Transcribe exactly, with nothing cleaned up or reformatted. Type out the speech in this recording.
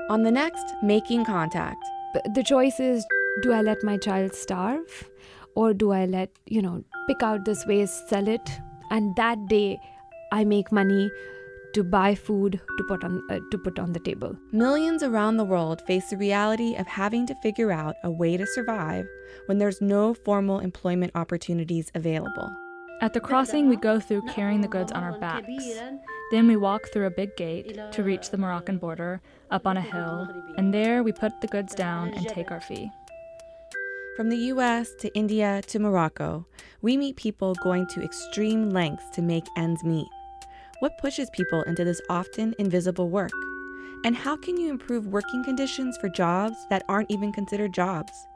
On the next Making Contact. But the choice is, do I let my child starve? Or do I let, you know, pick out this waste, sell it, and that day I make money to buy food to put on uh, to put on the table. Millions around the world face the reality of having to figure out a way to survive when there's no formal employment opportunities available. At the crossing, we go through carrying the goods on our backs. Then we walk through a big gate to reach the Moroccan border, up on a hill, and there we put the goods down and take our fee. From the U S to India to Morocco, we meet people going to extreme lengths to make ends meet. What pushes people into this often invisible work? And how can you improve working conditions for jobs that aren't even considered jobs?